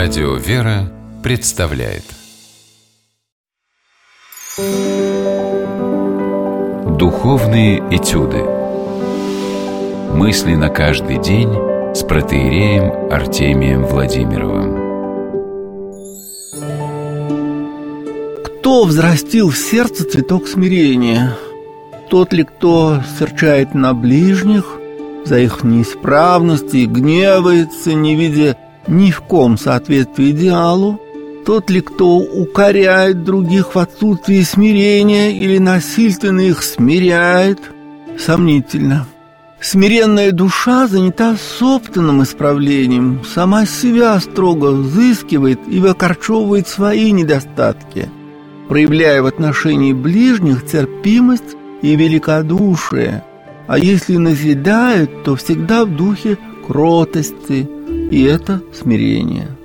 Радио «Вера» представляет Духовные этюды. Мысли на каждый день с протоиереем Артемием Владимировым. Кто взрастил в сердце цветок смирения? Тот ли, кто серчает на ближних за их неисправности и гневается, не видя ни в ком соответствия идеалу? Тот ли, кто укоряет других в отсутствии смирения или насильственно их смиряет? Сомнительно. Смиренная душа занята собственным исправлением, сама себя строго взыскивает и выкорчевывает свои недостатки, проявляя в отношении ближних терпимость и великодушие, а если назидает, то всегда в духе кротости, и это смирение.